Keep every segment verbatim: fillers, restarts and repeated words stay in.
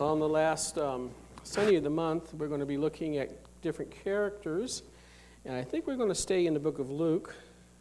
On the last um, Sunday of the month, we're going to be looking at different characters, and I think we're going to stay in the book of Luke.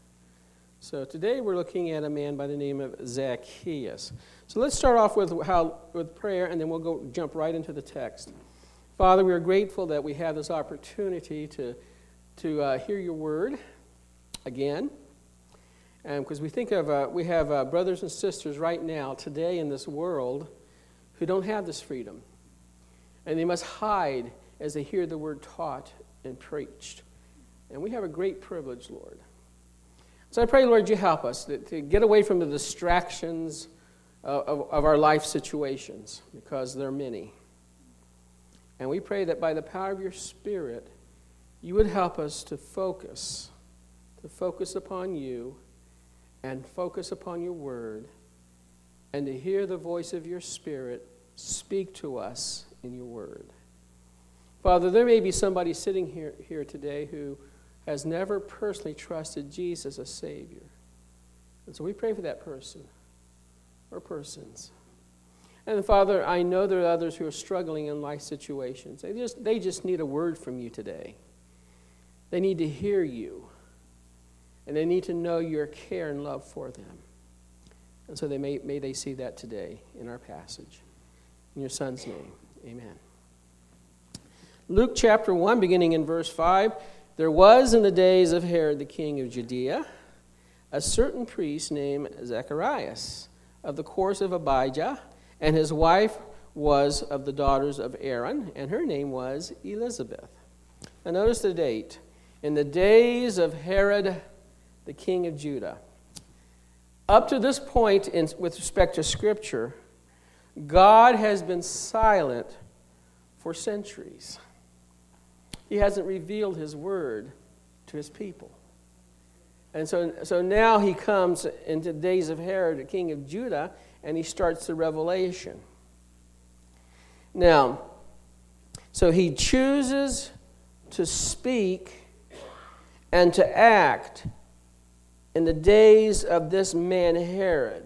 So today we're looking at a man by the name of Zacchaeus. So let's start off with how with prayer, and then we'll go jump right into the text. Father, we are grateful that we have this opportunity to to uh, hear your word again, and because we think of uh, we have uh, brothers and sisters right now today in this world who don't have this freedom, and they must hide as they hear the word taught and preached. And we have a great privilege, Lord. So I pray, Lord, you help us to, to get away from the distractions of, of, of our life situations, because there are many. And we pray that by the power of your Spirit, you would help us to focus, to focus upon you and focus upon your word, and to hear the voice of your Spirit speak to us in your word. Father, there may be somebody sitting here, here today who has never personally trusted Jesus as Savior. And so we pray for that person or persons. And Father, I know there are others who are struggling in life situations. They just, they just need a word from you today. They need to hear you. And they need to know your care and love for them. And so they may, may they see that today in our passage. In your Son's name, amen. Luke chapter one, beginning in verse five. There was in the days of Herod the king of Judea a certain priest named Zacharias of the course of Abijah, and his wife was of the daughters of Aaron, and her name was Elizabeth. Now notice the date. In the days of Herod the king of Judah. Up to this point, in, with respect to Scripture, God has been silent for centuries. He hasn't revealed his word to his people. And so, so now he comes into the days of Herod, the king of Judah, and he starts the revelation. Now, so he chooses to speak and to act in the days of this man Herod.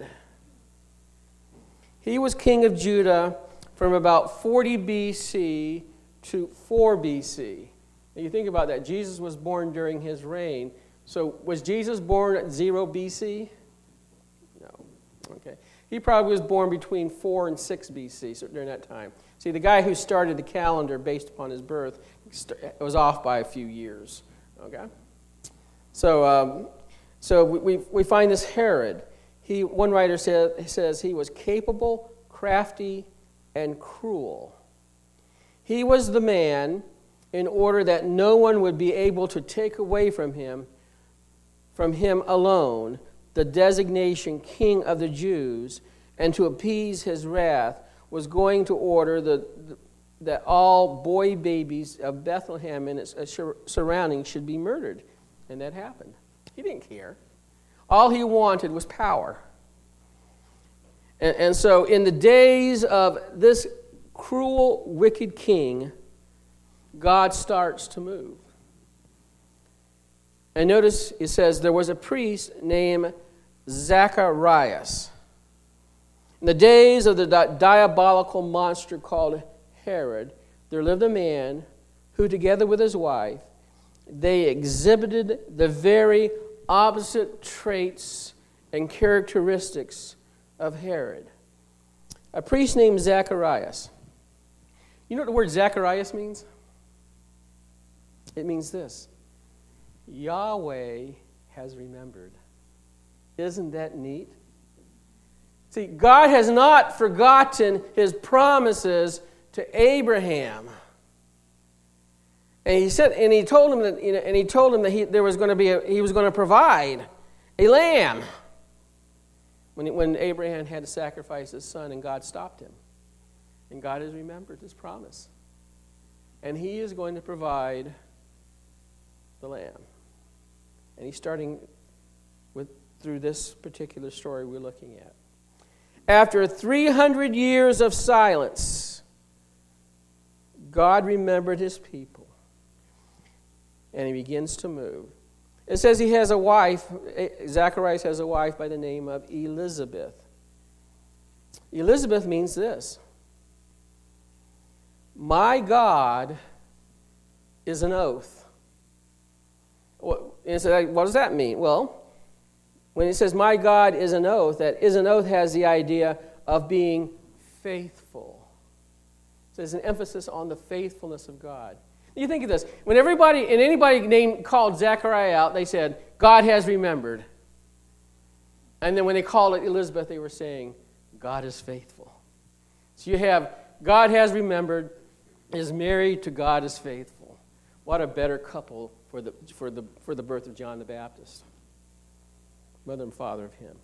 He was king of Judah from about forty B C to four B C. Now you think about that. Jesus was born during his reign. So was Jesus born at zero B C? No. Okay. He probably was born between four and six B C, so during that time. See, the guy who started the calendar based upon his birth was off by a few years. Okay? So, um, so we, we find this Herod. He, one writer said, says he was capable, crafty, and cruel. He was the man in order that no one would be able to take away from him, from him alone, the designation King of the Jews, and to appease his wrath, was going to order the, the, that all boy babies of Bethlehem and its surroundings should be murdered. And that happened. He didn't care. All he wanted was power. And, and so in the days of this cruel, wicked king, God starts to move. And notice it says there was a priest named Zacharias. In the days of the di- diabolical monster called Herod, there lived a man who, together with his wife, they exhibited the very opposite traits and characteristics of Herod. A priest named Zacharias. You know what the word Zacharias means? It means this: Yahweh has remembered. Isn't that neat? See, God has not forgotten his promises to Abraham. And he said, and he told him that, you know, and he told him that he there was going to be a, he was going to provide a lamb. When when Abraham had to sacrifice his son, and God stopped him, and God has remembered his promise, and He is going to provide the lamb. And He's starting with through this particular story we're looking at. After three hundred years of silence, God remembered His people. And He begins to move. It says he has a wife, Zacharias has a wife by the name of Elizabeth. Elizabeth means this: my God is an oath. And so what does that mean? Well, when it says my God is an oath, that is an oath has the idea of being faithful. So there's an emphasis on the faithfulness of God. You think of this. When everybody and anybody named called Zechariah out, they said, God has remembered. And then when they called it Elizabeth, they were saying, God is faithful. So you have God has remembered, is married to God is faithful. What a better couple for the for the for the birth of John the Baptist. Mother and father of him.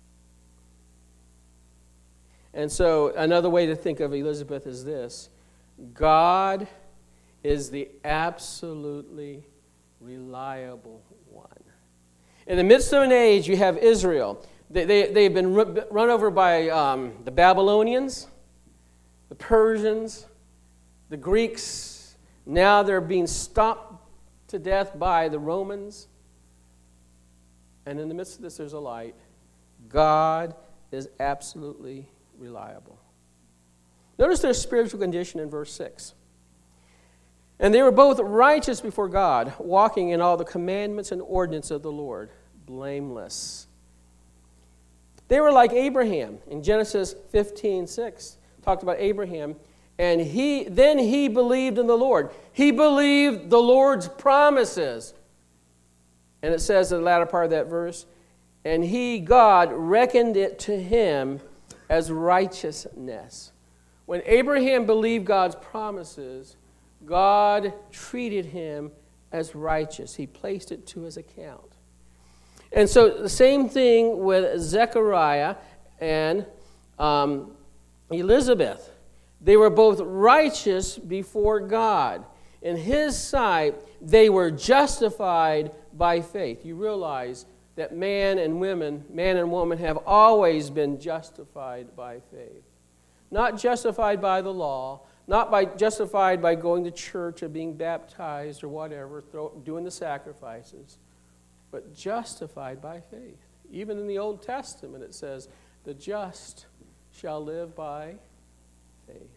And so another way to think of Elizabeth is this. God is the absolutely reliable one. In the midst of an age, you have Israel. They, they, they've been run over by um, the Babylonians, the Persians, the Greeks. Now they're being stomped to death by the Romans. And in the midst of this, there's a light. God is absolutely reliable. Notice their spiritual condition in verse six. And they were both righteous before God, walking in all the commandments and ordinances of the Lord, blameless. They were like Abraham. In Genesis fifteen six, talked about Abraham. And he then he believed in the Lord. He believed the Lord's promises. And it says in the latter part of that verse, and he, God, reckoned it to him as righteousness. When Abraham believed God's promises, God treated him as righteous. He placed it to his account. And so the same thing with Zechariah and um, Elizabeth. They were both righteous before God. In his sight, they were justified by faith. You realize that man and women, man and woman have always been justified by faith. Not justified by the law, not by justified by going to church or being baptized or whatever, throw, doing the sacrifices, but justified by faith. Even in the Old Testament it says, the just shall live by faith.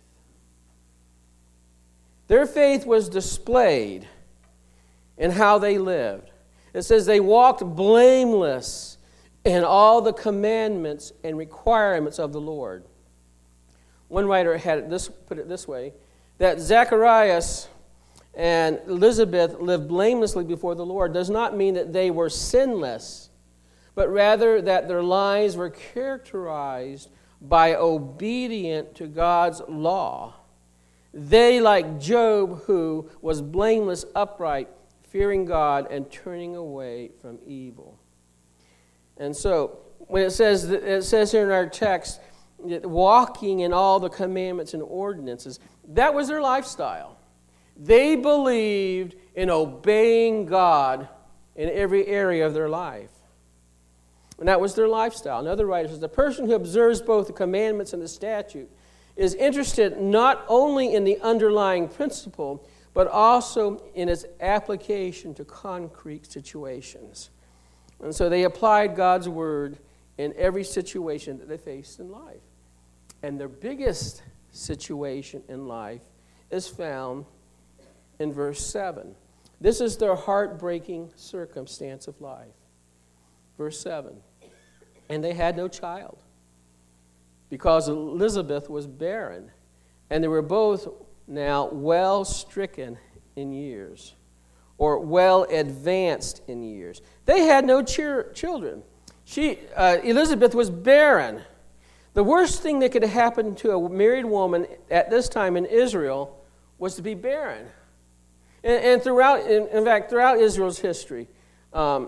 Their faith was displayed in how they lived. It says they walked blameless in all the commandments and requirements of the Lord. One writer had it this, put it this way, that Zacharias and Elizabeth lived blamelessly before the Lord does not mean that they were sinless, but rather that their lives were characterized by obedience to God's law. They, like Job, who was blameless, upright, fearing God, and turning away from evil. And so, when it says it says here in our text, walking in all the commandments and ordinances, that was their lifestyle. They believed in obeying God in every area of their life. And that was their lifestyle. Another writer says, the person who observes both the commandments and the statute is interested not only in the underlying principle, but also in its application to concrete situations. And so they applied God's word in every situation that they faced in life. And their biggest situation in life is found in verse seven. This is their heartbreaking circumstance of life. Verse seven. And they had no child, because Elizabeth was barren, and they were both now well stricken in years, or well advanced in years. They had no cheer, children. She, uh, Elizabeth was barren. The worst thing that could happen to a married woman at this time in Israel was to be barren. And, and throughout, in, in fact, throughout Israel's history, um,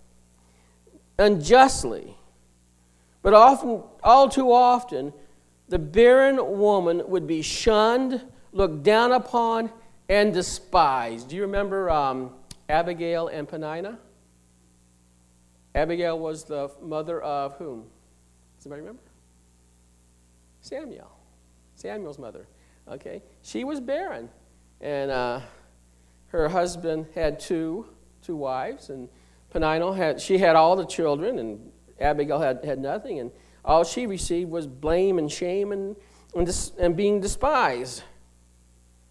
unjustly, but often, all too often, the barren woman would be shunned, looked down upon, and despised. Do you remember um, Abigail and Peninnah? Abigail was the mother of whom? Does anybody remember? Samuel. Samuel's mother. Okay. She was barren. And uh, her husband had two, two wives. And Peninnah had, she had all the children, and Abigail had, had nothing. And all she received was blame and shame and, and, dis, and being despised.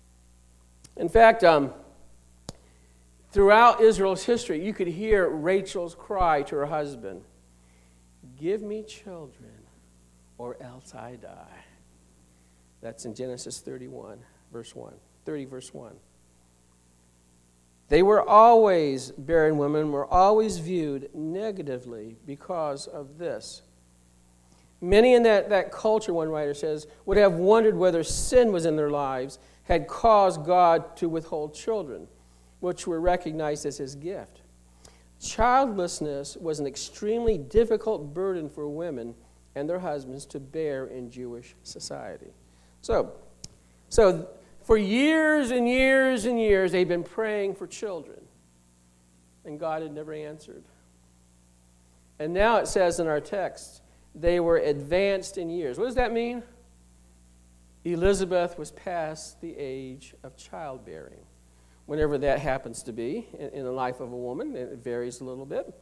In fact, um, throughout Israel's history, you could hear Rachel's cry to her husband, "Give me children, or else I die." That's in Genesis thirty-one, verse one. thirty, verse one. They were always, barren women were always viewed negatively because of this. Many in that, that culture, one writer says, would have wondered whether sin was in their lives had caused God to withhold children, which were recognized as his gift. Childlessness was an extremely difficult burden for women and their husbands to bear in Jewish society. So, so for years and years and years, they've been praying for children, and God had never answered. And now it says in our text, they were advanced in years. What does that mean? Elizabeth was past the age of childbearing. Whenever that happens to be in, in the life of a woman, it varies a little bit.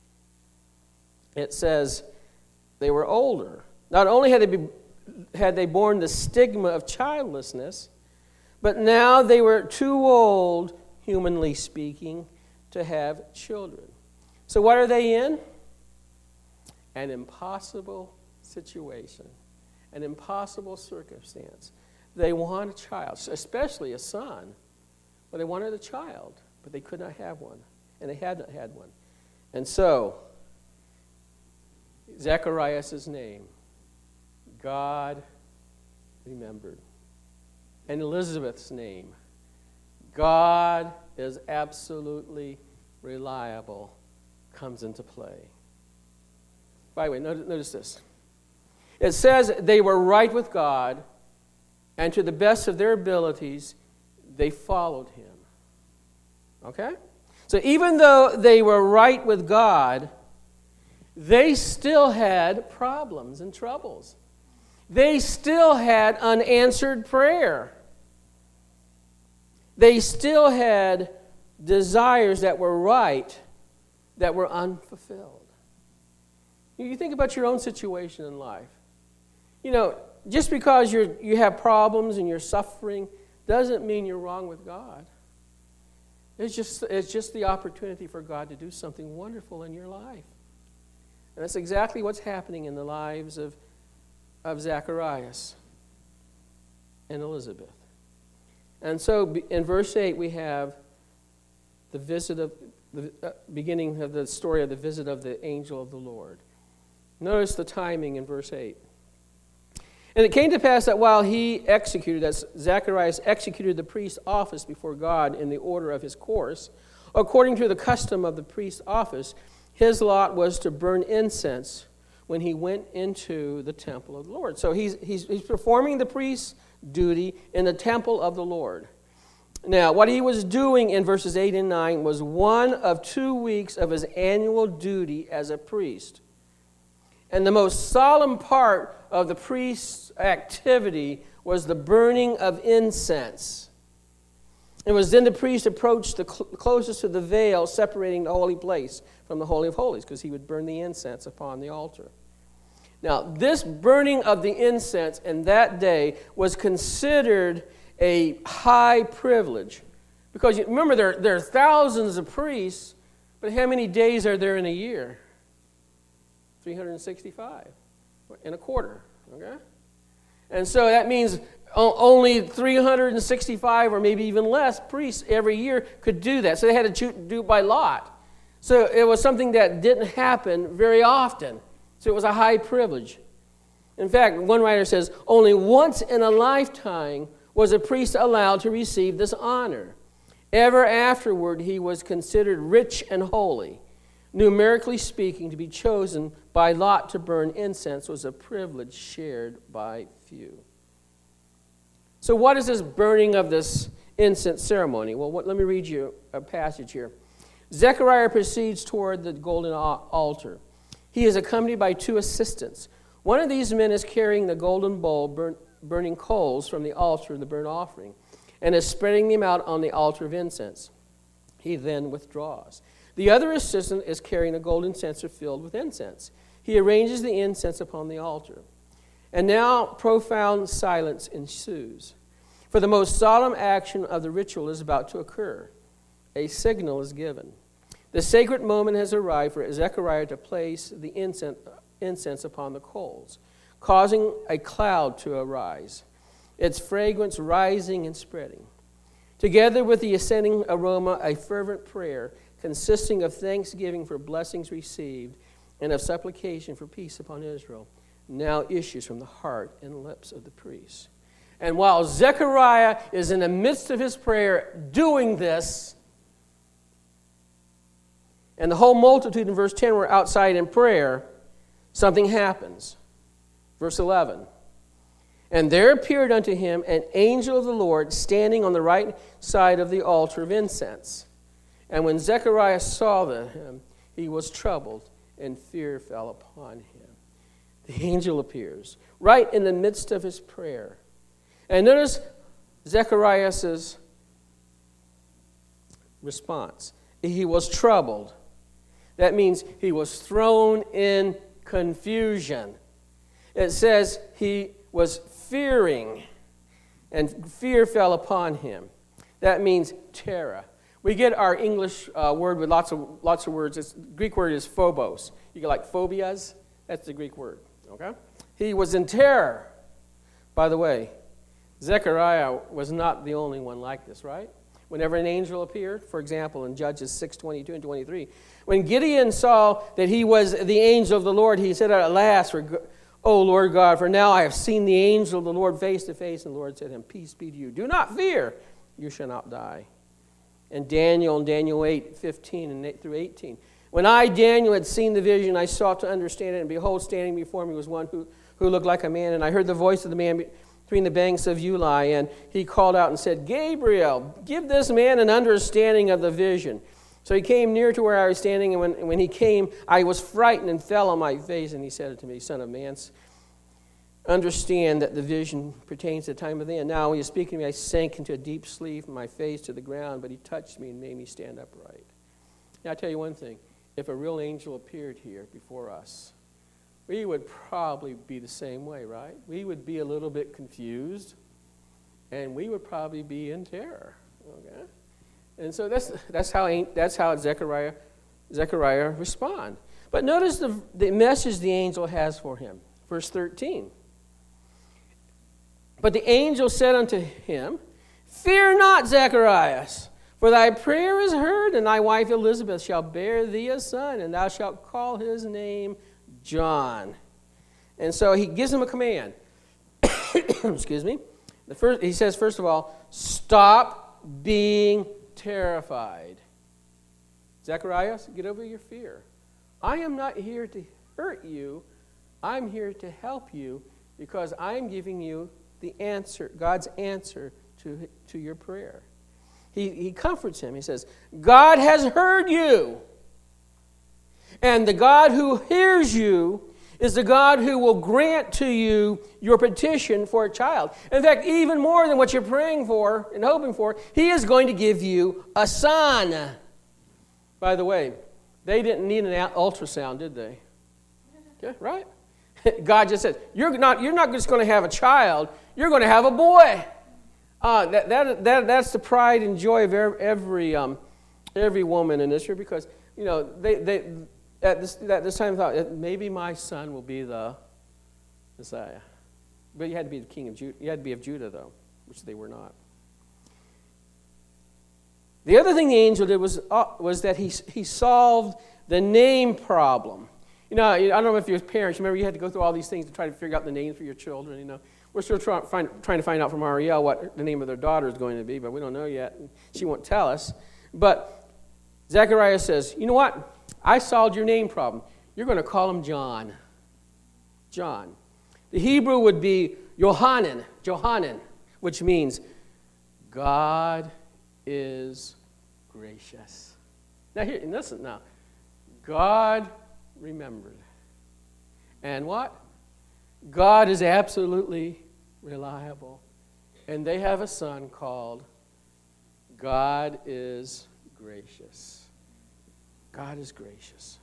It says they were older. Not only had they, be, had they borne the stigma of childlessness, but now they were too old, humanly speaking, to have children. So what are they in? An impossible situation, an impossible circumstance. They want a child, especially a son. Well, they wanted a child, but they could not have one, and they had not had one. And so, Zacharias' name, God remembered. And Elizabeth's name, God is absolutely reliable, comes into play. By the way, notice, notice this. It says they were right with God, and to the best of their abilities, they followed him. Okay? So even though they were right with God, they still had problems and troubles. They still had unanswered prayer. They still had desires that were right that were unfulfilled. You think about your own situation in life. You know, just because you're, you have problems and you're suffering doesn't mean you're wrong with God. It's just, it's just the opportunity for God to do something wonderful in your life. And that's exactly what's happening in the lives of, of Zacharias and Elizabeth. And so in verse eight we have the visit of the uh, beginning of the story of the visit of the angel of the Lord. Notice the timing in verse eight. And it came to pass that while he executed, as Zacharias executed the priest's office before God in the order of his course, according to the custom of the priest's office, his lot was to burn incense when he went into the temple of the Lord. So he's, he's, he's performing the priest's duty in the temple of the Lord. Now, what he was doing in verses eight and nine was one of two weeks of his annual duty as a priest. And the most solemn part of the priest's activity was the burning of incense. It was then the priest approached the cl- closest to the veil separating the holy place from the Holy of Holies, because he would burn the incense upon the altar. Now, this burning of the incense in that day was considered a high privilege. Because you, remember, there, there are thousands of priests, but how many days are there in a year? three hundred sixty-five in a quarter, okay? And so that means only three hundred sixty-five or maybe even less priests every year could do that. So they had to do it by lot. So it was something that didn't happen very often. So it was a high privilege. In fact, one writer says, only once in a lifetime was a priest allowed to receive this honor. Ever afterward, he was considered rich and holy. Numerically speaking, to be chosen by lot to burn incense was a privilege shared by few. So what is this burning of this incense ceremony? Well, what, let me read you a passage here. Zechariah proceeds toward the golden altar. He is accompanied by two assistants. One of these men is carrying the golden bowl burn, burning coals from the altar of the burnt offering and is spreading them out on the altar of incense. He then withdraws. The other assistant is carrying a golden censer filled with incense. He arranges the incense upon the altar. And now profound silence ensues. For the most solemn action of the ritual is about to occur. A signal is given. The sacred moment has arrived for Zechariah to place the incense, incense upon the coals, causing a cloud to arise, its fragrance rising and spreading. Together with the ascending aroma, a fervent prayer consisting of thanksgiving for blessings received and of supplication for peace upon Israel now issues from the heart and lips of the priests. And while Zechariah is in the midst of his prayer doing this, and the whole multitude in verse ten were outside in prayer, something happens. Verse eleven. And there appeared unto him an angel of the Lord standing on the right side of the altar of incense. And when Zechariah saw him, he was troubled, and fear fell upon him. The angel appears right in the midst of his prayer. And notice Zechariah's response. He was troubled. That means he was thrown in confusion. It says he was fearing, and fear fell upon him. That means terror. We get our English uh, word with lots of lots of words. It's, the Greek word is phobos. You get like phobias. That's the Greek word. Okay? He was in terror. By the way, Zechariah was not the only one like this, right? Whenever an angel appeared, for example, in Judges six twenty-two and twenty-three, when Gideon saw that he was the angel of the Lord, he said, "At last, for, O Lord God, for now I have seen the angel of the Lord face to face." And the Lord said to him, "Peace be to you. Do not fear. You shall not die." And Daniel in Daniel eight fifteen and eight through eighteen. When I, Daniel, had seen the vision, I sought to understand it, and behold, standing before me was one who, who looked like a man. And I heard the voice of the man between the banks of Ulai, and he called out and said, "Gabriel, give this man an understanding of the vision." So he came near to where I was standing, and when, and when he came, I was frightened and fell on my face. And he said to me, "Son of man, understand that the vision pertains to the time of the end." Now when he was speaking to me, I sank into a deep sleep, my face to the ground, but he touched me and made me stand upright. Now I tell you one thing, if a real angel appeared here before us, we would probably be the same way, right? We would be a little bit confused, and we would probably be in terror. Okay, and so that's that's how that's how Zechariah Zechariah respond. But notice the the message the angel has for him, verse thirteen. But the angel said unto him, "Fear not, Zacharias, for thy prayer is heard, and thy wife Elizabeth shall bear thee a son, and thou shalt call his name John." And so he gives him a command. Excuse me. The first, he says, first of all, stop being terrified. Zacharias, get over your fear. I am not here to hurt you. I'm here to help you because I'm giving you the answer, God's answer to, to your prayer. He, he comforts him. He says, God has heard you. And the God who hears you is the God who will grant to you your petition for a child. In fact, even more than what you're praying for and hoping for, He is going to give you a son. By the way, they didn't need an ultrasound, did they? Yeah, right? God just said, you're not, you're not just going to have a child, you're going to have a boy. Uh, that, that, that, that's the pride and joy of every, every, um, every woman in Israel because, you know, they, they at this, at this time thought, maybe my son will be the Messiah. But you had to be the king of Judah. You had to be of Judah, though, which they were not. The other thing the angel did was, uh, was that he, he solved the name problem. You know, I don't know if you're parents, remember you had to go through all these things to try to figure out the names for your children, you know. We're still try, find, trying to find out from Ariel what the name of their daughter is going to be, but we don't know yet. She won't tell us. But Zechariah says, you know what? I solved your name problem. You're going to call him John. John. The Hebrew would be Yohanan, Johanan, which means God is gracious. Now here, listen now. God remembered. And what? God is absolutely reliable. And they have a son called God is gracious. God is gracious.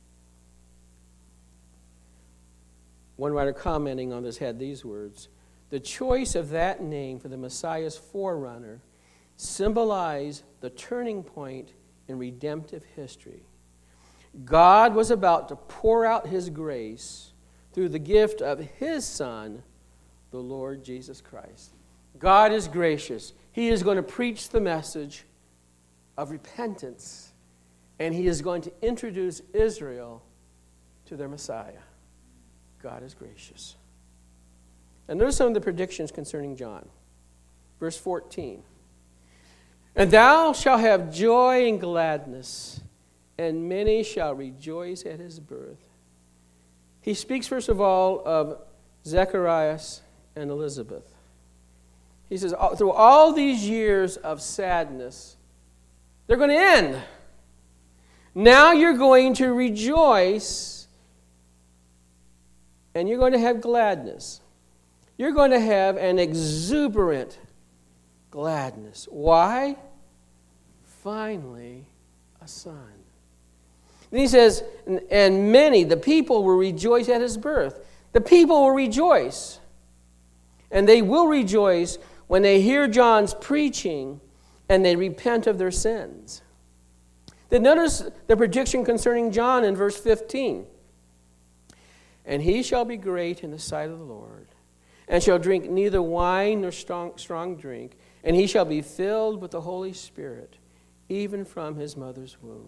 One writer commenting on this had these words, The choice of that name for the Messiah's forerunner symbolized the turning point in redemptive history. God was about to pour out his grace through the gift of his Son, the Lord Jesus Christ. God is gracious. He is going to preach the message of repentance, and he is going to introduce Israel to their Messiah. God is gracious. And notice some of the predictions concerning John. Verse fourteen. And thou shalt have joy and gladness, and many shall rejoice at his birth. He speaks, first of all, of Zacharias and Elizabeth. He says, through all these years of sadness, they're going to end. Now you're going to rejoice, and you're going to have gladness. You're going to have an exuberant gladness. Why? Finally, a son. Then he says, and many, the people will rejoice at his birth. The people will rejoice. And they will rejoice when they hear John's preaching and they repent of their sins. Then notice the prediction concerning John in verse fifteen. And he shall be great in the sight of the Lord, and shall drink neither wine nor strong, strong drink, and he shall be filled with the Holy Spirit, even from his mother's womb.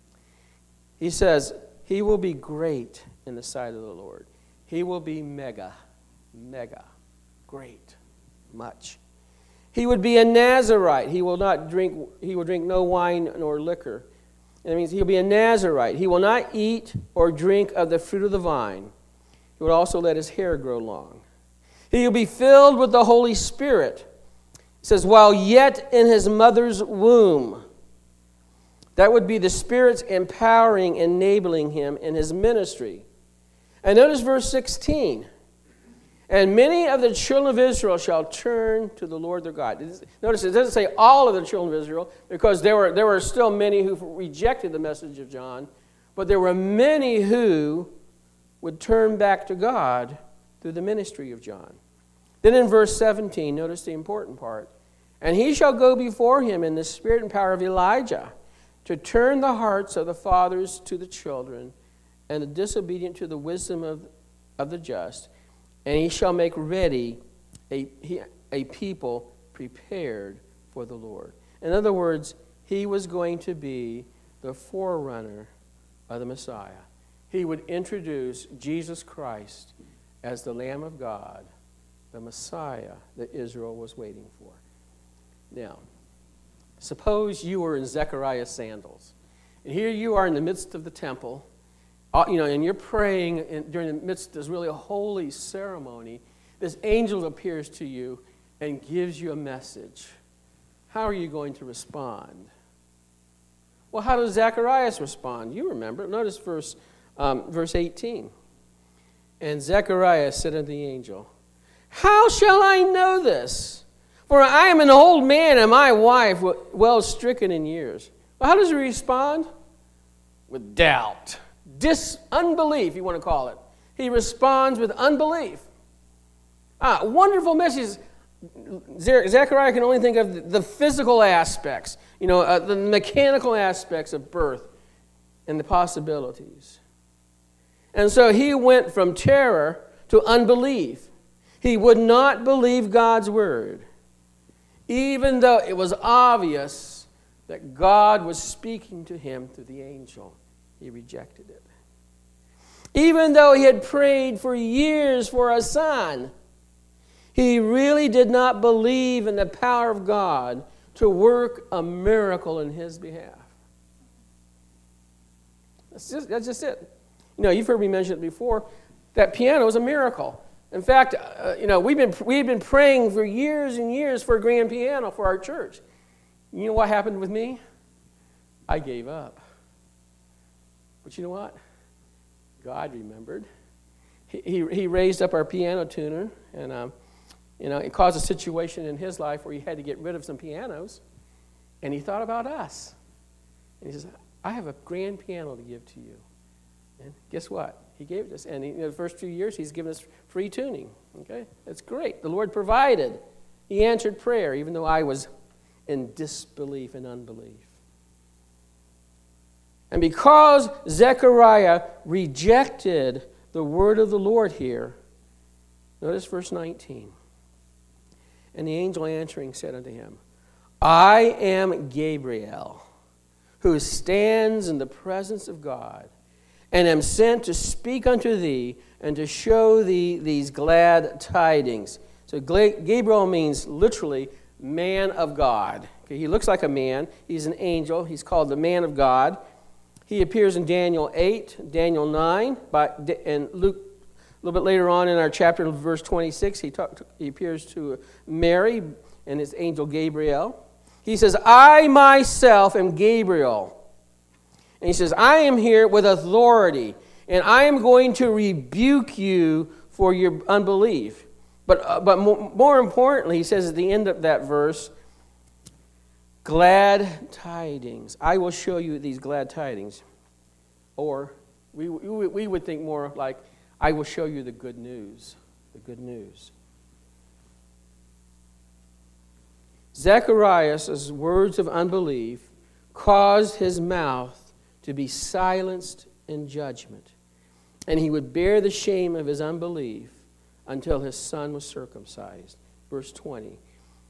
He says, he will be great in the sight of the Lord. He will be mega, mega, great, much. He would be a Nazirite. He will not drink, he will drink no wine nor liquor. And that means he'll be a Nazirite. He will not eat or drink of the fruit of the vine. He would also let his hair grow long. He will be filled with the Holy Spirit. It says, while yet in his mother's womb. That would be the Spirit's empowering, enabling him in his ministry. And notice verse sixteen. And many of the children of Israel shall turn to the Lord their God. Notice it doesn't say all of the children of Israel, because there were, there were still many who rejected the message of John, but there were many who would turn back to God through the ministry of John. Then in verse seventeen, notice the important part. And he shall go before him in the spirit and power of Elijah, to turn the hearts of the fathers to the children, and the disobedient to the wisdom of, of the just. And he shall make ready a, a people prepared for the Lord. In other words, he was going to be the forerunner of the Messiah. He would introduce Jesus Christ as the Lamb of God, the Messiah that Israel was waiting for. Now, suppose you were in Zechariah's sandals, and here you are in the midst of the temple, uh, you know, and you're praying in, during the midst of this really holy ceremony. This angel appears to you and gives you a message. How are you going to respond? Well, how does Zacharias respond? You remember. Notice verse, um, verse eighteen. And Zechariah said unto the angel, how shall I know this? For I am an old man, and my wife well stricken in years. Well, how does he respond? With doubt. Dis unbelief, you want to call it. He responds with unbelief. Ah, wonderful message. Zechariah can only think of the physical aspects, you know, uh, the mechanical aspects of birth and the possibilities. And so he went from terror to unbelief. He would not believe God's word, even though it was obvious that God was speaking to him through the angel. He rejected it. Even though he had prayed for years for a son, he really did not believe in the power of God to work a miracle in his behalf. That's just, that's just it. You know, you've heard me mention it before. That piano is a miracle. In fact, uh, you know, we've been we've been praying for years and years for a grand piano for our church. You know what happened with me? I gave up. But you know what? God remembered. He he, he raised up our piano tuner, and um, you know, it caused a situation in his life where he had to get rid of some pianos, and he thought about us. And he says, "I have a grand piano to give to you." And guess what? He gave it to us. And he, in the first few years, he's given us free tuning. Okay? That's great. The Lord provided. He answered prayer, even though I was in disbelief and unbelief. And because Zechariah rejected the word of the Lord here, notice verse nineteen. And the angel answering said unto him, I am Gabriel, who stands in the presence of God, and am sent to speak unto thee and to show thee these glad tidings. So Gabriel means literally man of God. Okay, he looks like a man. He's an angel. He's called the man of God. He appears in Daniel eight, Daniel nine, by, and Luke, a little bit later on in our chapter, in verse twenty-six, he, talk, he appears to Mary and his angel Gabriel. He says, I myself am Gabriel. And he says, I am here with authority, and I am going to rebuke you for your unbelief. But, uh, but more, more importantly, he says at the end of that verse, glad tidings. I will show you these glad tidings. Or we, we, we would think more like, I will show you the good news. The good news. Zechariah's words of unbelief caused his mouth to be silenced in judgment. And he would bear the shame of his unbelief until his son was circumcised. Verse twenty.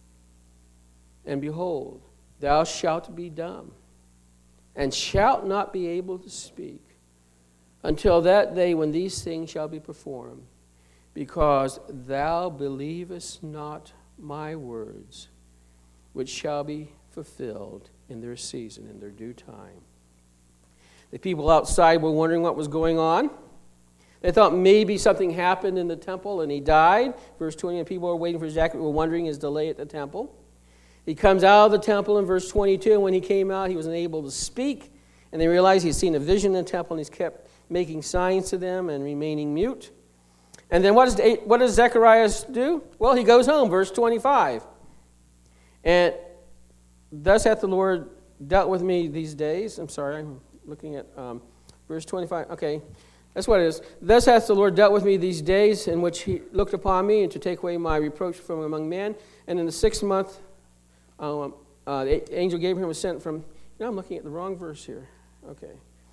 And behold, thou shalt be dumb, and shalt not be able to speak, until that day when these things shall be performed, because thou believest not my words, which shall be fulfilled in their season, in their due time. The people outside were wondering what was going on. They thought maybe something happened in the temple and he died. Verse twenty, and people were waiting for Zechariah, were wondering his delay at the temple. He comes out of the temple in verse twenty-two, and when he came out, he was unable to speak. And they realized he'd seen a vision in the temple, and he's kept making signs to them and remaining mute. And then what does, what does Zechariah do? Well, he goes home, verse twenty-five. And thus hath the Lord dealt with me these days. I'm sorry, I'm looking at um, verse twenty-five. Okay, that's what it is. Thus hath the Lord dealt with me these days, in which he looked upon me, and to take away my reproach from among men. And in the sixth month, um, uh, the angel Gabriel was sent from... You know, I'm looking at the wrong verse here. Okay.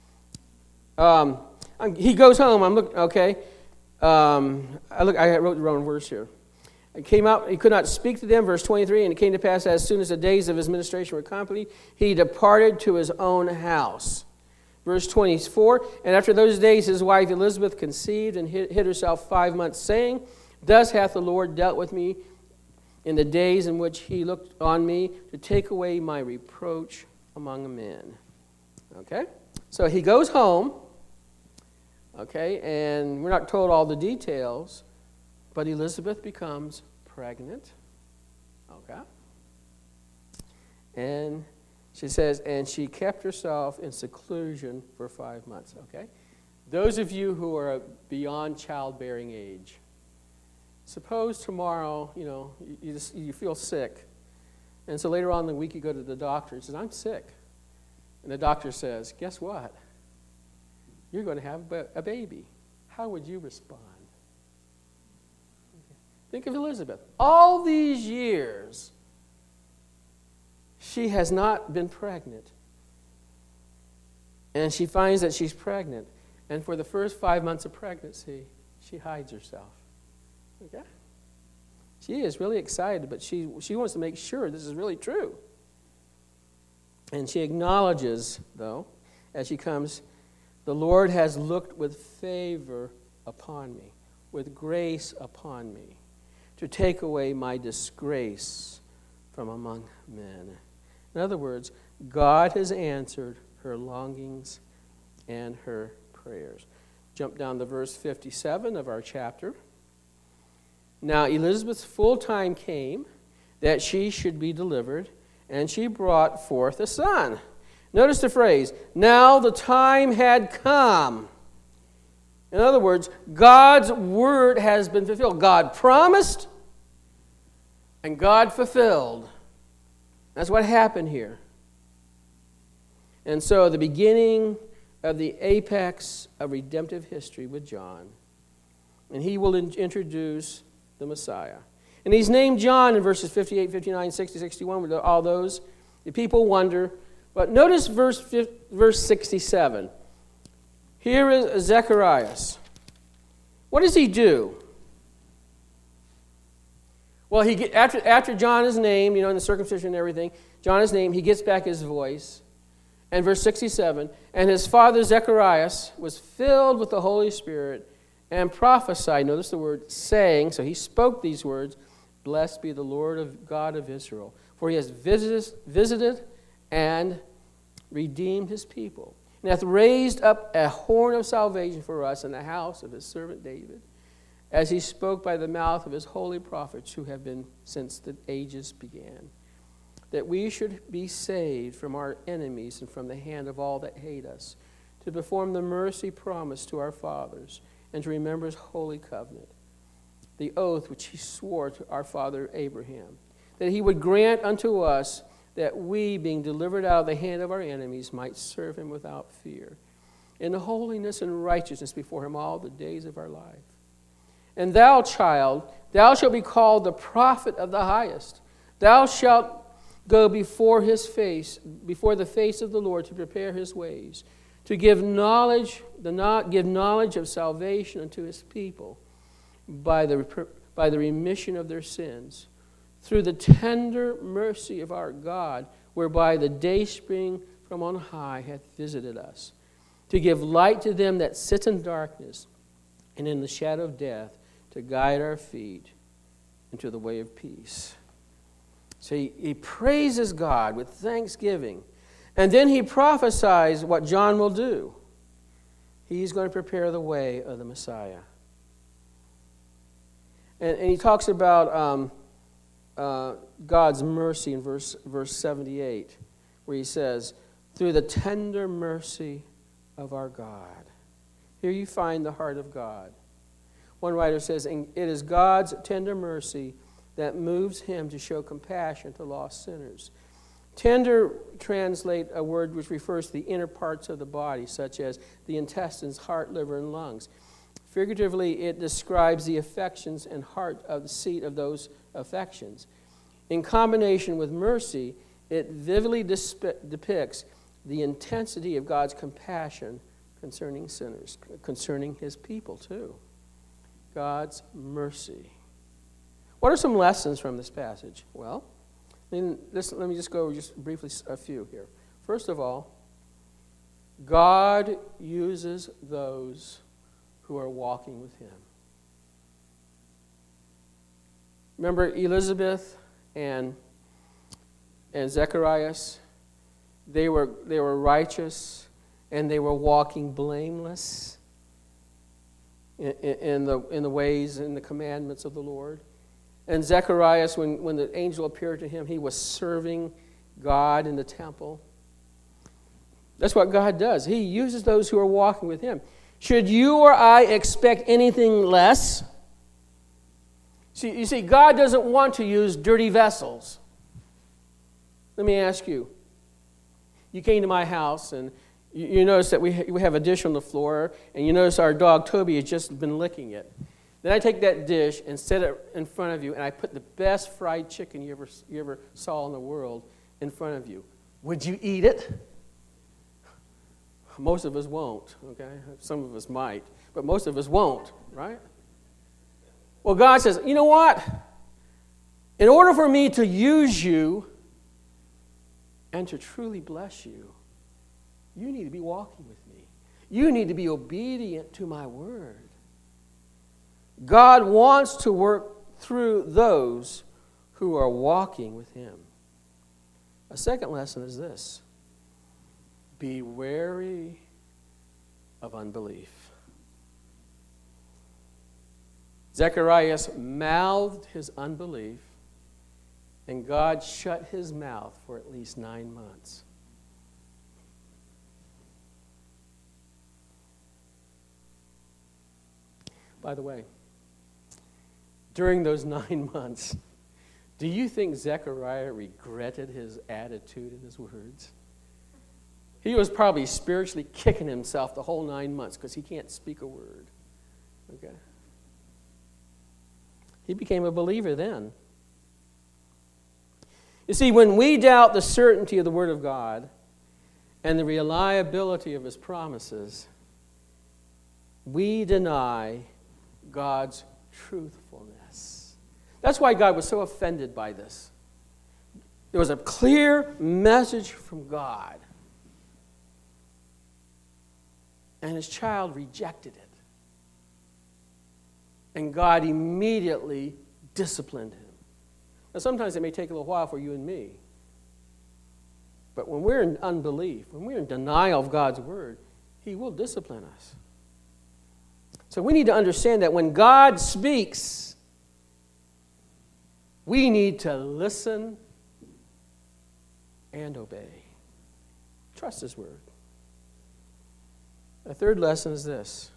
Um, he goes home. I'm looking... Okay. Um, I look. I wrote the wrong verse here. He came out, he could not speak to them, verse twenty-three, and it came to pass as soon as the days of his ministration were complete, he departed to his own house. Verse twenty-four, and after those days his wife Elizabeth conceived and hid, hid herself five months, saying, Thus hath the Lord dealt with me in the days in which he looked on me to take away my reproach among men. Okay? So he goes home, okay, and we're not told all the details, but Elizabeth becomes pregnant. Okay? And she says, and she kept herself in seclusion for five months. Okay? Those of you who are beyond childbearing age, suppose tomorrow, you know, you, you, just, you feel sick. And so later on in the week you go to the doctor and says, I'm sick. And the doctor says, guess what? You're going to have a baby. How would you respond? Think of Elizabeth. All these years, she has not been pregnant. And she finds that she's pregnant. And for the first five months of pregnancy, she hides herself. Okay? She is really excited, but she, she wants to make sure this is really true. And she acknowledges, though, as she comes, the Lord has looked with favor upon me, with grace upon me, to take away my disgrace from among men. In other words, God has answered her longings and her prayers. Jump down to verse fifty-seven of our chapter. Now Elizabeth's full time came that she should be delivered, and she brought forth a son. Notice the phrase, now the time had come. In other words, God's word has been fulfilled. God promised, and God fulfilled. That's what happened here. And so the beginning of the apex of redemptive history with John. And he will in- introduce the Messiah. And he's named John in verses fifty-eight, fifty-nine, sixty, sixty-one, with all those. The people wonder. But notice verse, verse sixty-seven. Here is Zacharias. What does he do? Well, he get, after, after John is named, you know, in the circumcision and everything, John is named, he gets back his voice. And verse sixty-seven, and his father Zacharias was filled with the Holy Spirit and prophesied, notice the word, saying, so he spoke these words, blessed be the Lord of God of Israel, for he has visited, visited and redeemed his people, and hath raised up a horn of salvation for us in the house of his servant David, as he spoke by the mouth of his holy prophets who have been since the ages began, that we should be saved from our enemies and from the hand of all that hate us, to perform the mercy promised to our fathers, and to remember his holy covenant, the oath which he swore to our father Abraham, that he would grant unto us that we, being delivered out of the hand of our enemies, might serve him without fear, in holiness and righteousness before him all the days of our life. And thou, child, thou shalt be called the prophet of the highest. Thou shalt go before his face, before the face of the Lord, to prepare his ways, to give knowledge, the not give knowledge of salvation unto his people by the by the remission of their sins, through the tender mercy of our God, whereby the dayspring from on high hath visited us, to give light to them that sit in darkness and in the shadow of death, to guide our feet into the way of peace. So he, he praises God with thanksgiving. And then he prophesies what John will do. He's going to prepare the way of the Messiah. And, and he talks about um, uh, God's mercy in verse, verse seventy-eight, where he says, through the tender mercy of our God. Here you find the heart of God. One writer says, it is God's tender mercy that moves him to show compassion to lost sinners. Tender translate a word which refers to the inner parts of the body, such as the intestines, heart, liver, and lungs. Figuratively, it describes the affections and heart of the seat of those affections. In combination with mercy, it vividly disp- depicts the intensity of God's compassion concerning sinners, concerning his people too. God's mercy. What are some lessons from this passage? Well, I mean, this, let me just go just briefly a few here. First of all, God uses those who are walking with him. Remember Elizabeth and, and Zacharias? They were, they were righteous and they were walking blameless in, in, in, the, in the ways and the commandments of the Lord. And Zacharias, when, when the angel appeared to him, he was serving God in the temple. That's what God does. He uses those who are walking with him. Should you or I expect anything less? See, you see, God doesn't want to use dirty vessels. Let me ask you. You came to my house and you, you notice that we, we have a dish on the floor, and you notice our dog Toby has just been licking it. Then I take that dish and set it in front of you, and I put the best fried chicken you ever, you ever saw in the world in front of you. Would you eat it? Most of us won't, okay? Some of us might, but most of us won't, right? Well, God says, you know what? In order for me to use you and to truly bless you, you need to be walking with me. You need to be obedient to my word. God wants to work through those who are walking with him. A second lesson is this. Be wary of unbelief. Zacharias mouthed his unbelief, and God shut his mouth for at least nine months. By the way, during those nine months, do you think Zechariah regretted his attitude and his words? He was probably spiritually kicking himself the whole nine months because he can't speak a word. Okay? He became a believer then. You see, when we doubt the certainty of the Word of God and the reliability of His promises, we deny God's truthfulness. That's why God was so offended by this. There was a clear message from God, and His child rejected it. And God immediately disciplined him. Now, sometimes it may take a little while for you and me. But when we're in unbelief, when we're in denial of God's word, He will discipline us. So we need to understand that when God speaks, we need to listen and obey. Trust His word. The third lesson is this.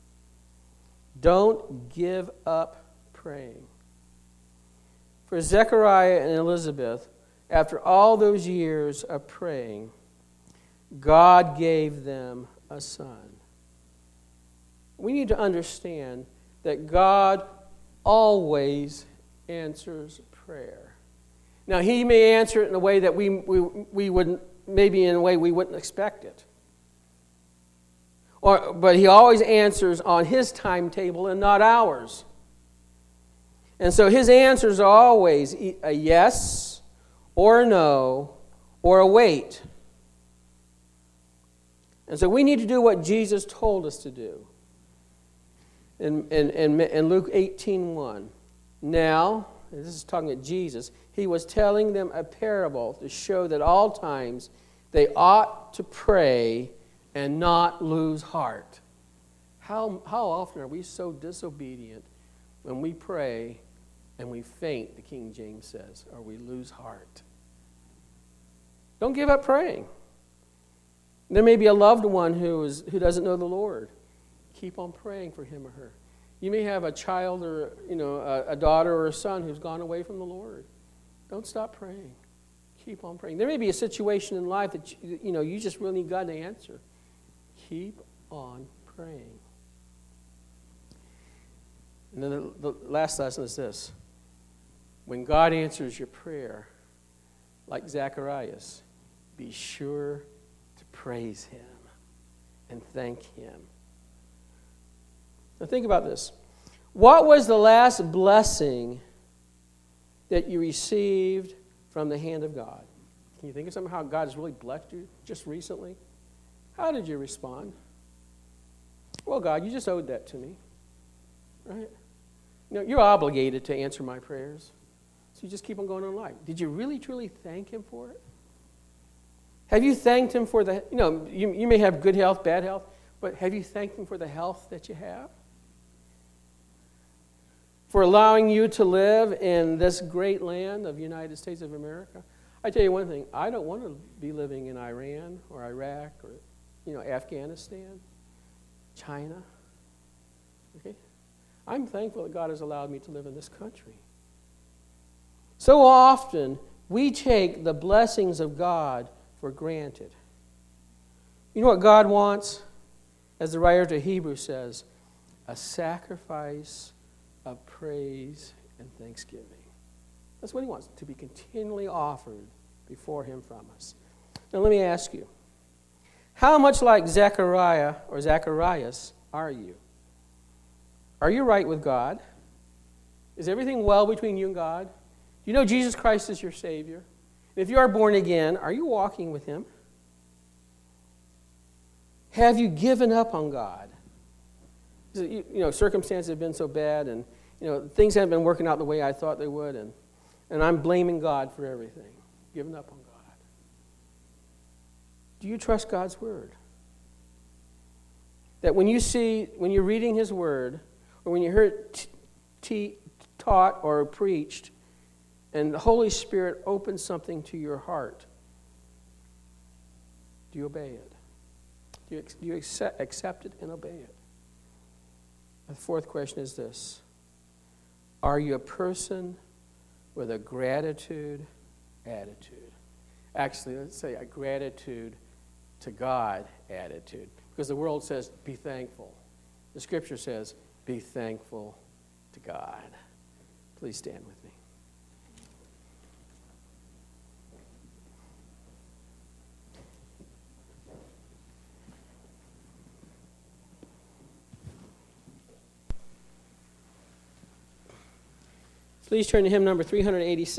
Don't give up praying. For Zechariah and Elizabeth, after all those years of praying, God gave them a son. We need to understand that God always answers prayer. Now, He may answer it in a way that we, we, we wouldn't, maybe in a way we wouldn't expect it. Or, but He always answers on His timetable and not ours. And so His answers are always a yes or a no or a wait. And so we need to do what Jesus told us to do. In, in, in, in Luke eighteen one, now, this is talking to Jesus, He was telling them a parable to show that all times they ought to pray and not lose heart. How, how often are we so disobedient when we pray and we faint, the King James says, or we lose heart? Don't give up praying. There may be a loved one who is who doesn't know the Lord. Keep on praying for him or her. You may have a child or you know a, a daughter or a son who's gone away from the Lord. Don't stop praying. Keep on praying. There may be a situation in life that you, you know you just really need God to answer. Keep on praying. And then the, the last lesson is this. When God answers your prayer, like Zacharias, be sure to praise Him and thank Him. Now think about this. What was the last blessing that you received from the hand of God? Can you think of something how God has really blessed you just recently? How did you respond? Well, God, you just owed that to me. Right? You know, you're obligated to answer my prayers. So you just keep on going on life. Did you really, truly thank Him for it? Have you thanked Him for the, you know, you, you may have good health, bad health, but have you thanked Him for the health that you have? For allowing you to live in this great land of the United States of America? I tell you one thing, I don't want to be living in Iran or Iraq or, you know, Afghanistan, China. Okay? I'm thankful that God has allowed me to live in this country. So often, we take the blessings of God for granted. You know what God wants? As the writer to Hebrews says, a sacrifice of praise and thanksgiving. That's what He wants, to be continually offered before Him from us. Now let me ask you, how much like Zechariah or Zacharias are you? Are you right with God? Is everything well between you and God? Do you know Jesus Christ is your Savior? And if you are born again, are you walking with Him? Have you given up on God? You know, circumstances have been so bad, and you know things haven't been working out the way I thought they would, and, and I'm blaming God for everything. Giving up on God. Do you trust God's Word? That when you see, when you're reading His Word, or when you hear it t- t- taught or preached, and the Holy Spirit opens something to your heart, do you obey it? Do you, do you accept, accept it and obey it? The fourth question is this. Are you a person with a gratitude attitude? Actually, let's say a gratitude to God attitude. Because the world says, be thankful. The Scripture says, be thankful to God. Please stand with me. Please turn to hymn number three eighty-six.